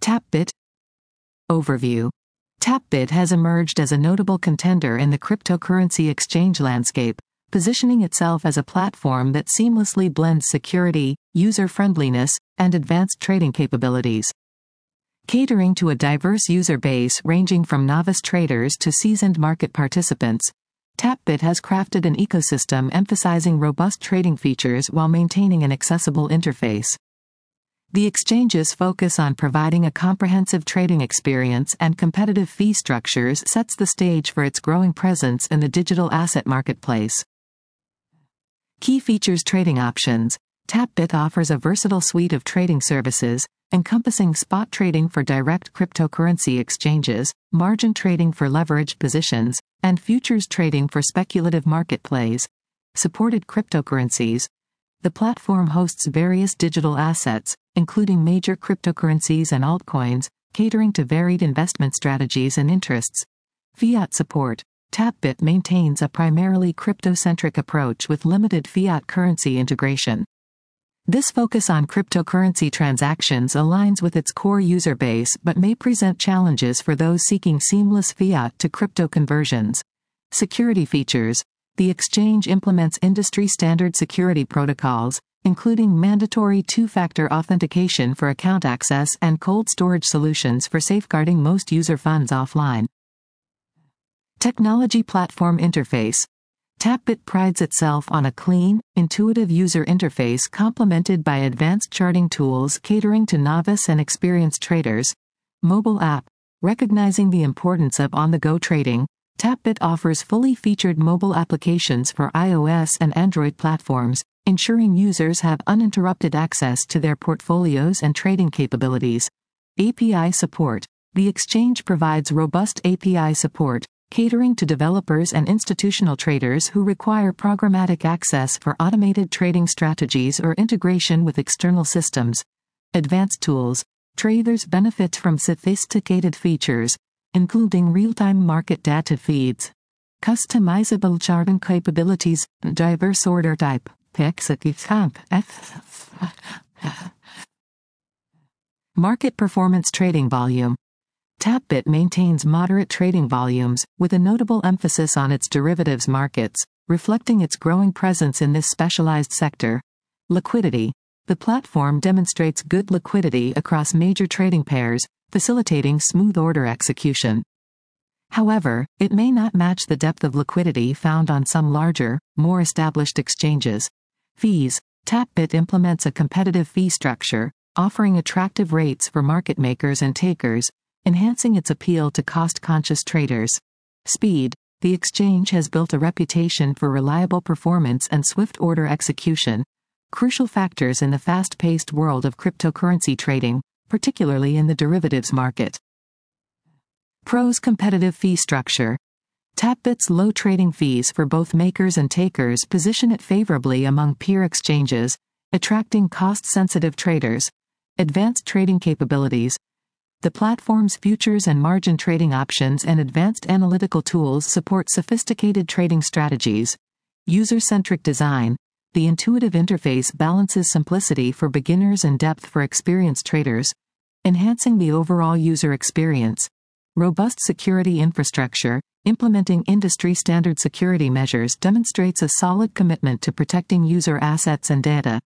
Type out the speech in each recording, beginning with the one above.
Tapbit. Overview. Tapbit has emerged as a notable contender in the cryptocurrency exchange landscape, positioning itself as a platform that seamlessly blends security, user-friendliness, and advanced trading capabilities. Catering to a diverse user base ranging from novice traders to seasoned market participants, Tapbit has crafted an ecosystem emphasizing robust trading features while maintaining an accessible interface. The exchange's focus on providing a comprehensive trading experience and competitive fee structures sets the stage for its growing presence in the digital asset marketplace. Key features: trading options. Tapbit offers a versatile suite of trading services, encompassing spot trading for direct cryptocurrency exchanges, margin trading for leveraged positions, and futures trading for speculative market plays. Supported cryptocurrencies. The platform hosts various digital assets, including major cryptocurrencies and altcoins, catering to varied investment strategies and interests. Fiat support. Tapbit maintains a primarily crypto-centric approach with limited fiat currency integration. This focus on cryptocurrency transactions aligns with its core user base but may present challenges for those seeking seamless fiat to crypto conversions. Security features. The exchange implements industry-standard security protocols, including mandatory two-factor authentication for account access and cold storage solutions for safeguarding most user funds offline. Technology platform interface. Tapbit prides itself on a clean, intuitive user interface complemented by advanced charting tools catering to novice and experienced traders. Mobile app. Recognizing the importance of on-the-go trading, Tapbit offers fully featured mobile applications for iOS and Android platforms, ensuring users have uninterrupted access to their portfolios and trading capabilities. API support. The exchange provides robust API support, catering to developers and institutional traders who require programmatic access for automated trading strategies or integration with external systems. Advanced tools. Traders benefit from sophisticated features, including real-time market data feeds, customizable charting capabilities, diverse order type, market performance. Trading volume. Tapbit maintains moderate trading volumes, with a notable emphasis on its derivatives markets, reflecting its growing presence in this specialized sector. Liquidity. The platform demonstrates good liquidity across major trading pairs, facilitating smooth order execution. However, it may not match the depth of liquidity found on some larger, more established exchanges. Fees. Tapbit implements a competitive fee structure, offering attractive rates for market makers and takers, enhancing its appeal to cost-conscious traders. Speed. The exchange has built a reputation for reliable performance and swift order execution, crucial factors in the fast-paced world of cryptocurrency trading, particularly in the derivatives market. Pros. Competitive fee structure. Tapbit's low trading fees for both makers and takers position it favorably among peer exchanges, attracting cost-sensitive traders. Advanced trading capabilities. The platform's futures and margin trading options and advanced analytical tools support sophisticated trading strategies. User-centric design. The intuitive interface balances simplicity for beginners and depth for experienced traders, enhancing the overall user experience. Robust security infrastructure. Implementing industry-standard security measures demonstrates a solid commitment to protecting user assets and data.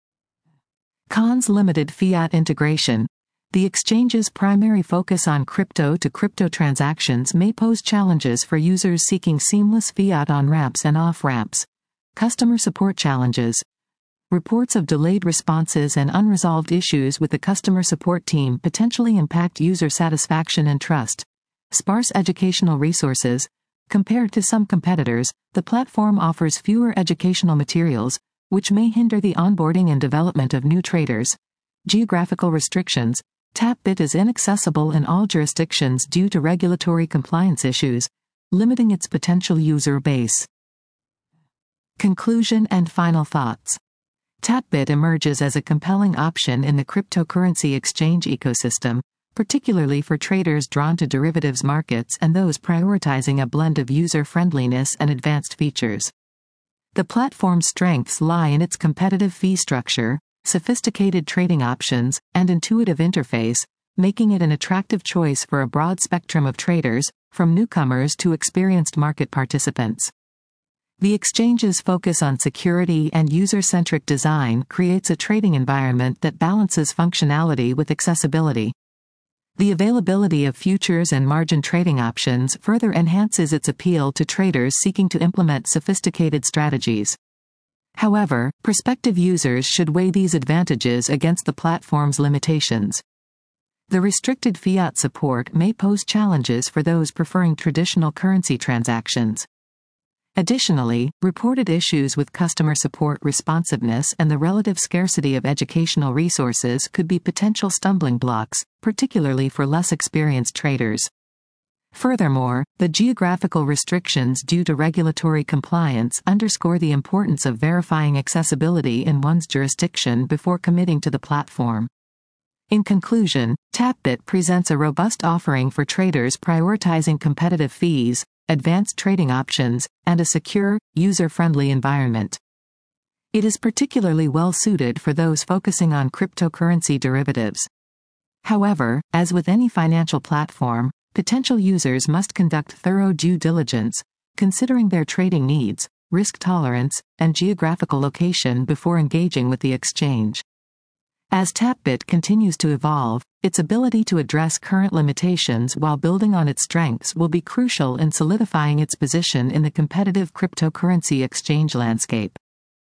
Cons. Limited fiat integration. The exchange's primary focus on crypto-to-crypto transactions may pose challenges for users seeking seamless fiat on-ramps and off-ramps. Customer support challenges. Reports of delayed responses and unresolved issues with the customer support team potentially impact user satisfaction and trust. Sparse educational resources. Compared to some competitors, the platform offers fewer educational materials, which may hinder the onboarding and development of new traders. Geographical restrictions. Tapbit is inaccessible in all jurisdictions due to regulatory compliance issues, limiting its potential user base. Conclusion and final thoughts. Tapbit emerges as a compelling option in the cryptocurrency exchange ecosystem, particularly for traders drawn to derivatives markets and those prioritizing a blend of user-friendliness and advanced features. The platform's strengths lie in its competitive fee structure, sophisticated trading options, and intuitive interface, making it an attractive choice for a broad spectrum of traders, from newcomers to experienced market participants. The exchange's focus on security and user-centric design creates a trading environment that balances functionality with accessibility. The availability of futures and margin trading options further enhances its appeal to traders seeking to implement sophisticated strategies. However, prospective users should weigh these advantages against the platform's limitations. The restricted fiat support may pose challenges for those preferring traditional currency transactions. Additionally, reported issues with customer support responsiveness and the relative scarcity of educational resources could be potential stumbling blocks, particularly for less experienced traders. Furthermore, the geographical restrictions due to regulatory compliance underscore the importance of verifying accessibility in one's jurisdiction before committing to the platform. In conclusion, TapBit presents a robust offering for traders prioritizing competitive fees, advanced trading options, and a secure, user-friendly environment. It is particularly well suited for those focusing on cryptocurrency derivatives. However, as with any financial platform, potential users must conduct thorough due diligence, considering their trading needs, risk tolerance, and geographical location before engaging with the exchange. As TapBit continues to evolve, its ability to address current limitations while building on its strengths will be crucial in solidifying its position in the competitive cryptocurrency exchange landscape.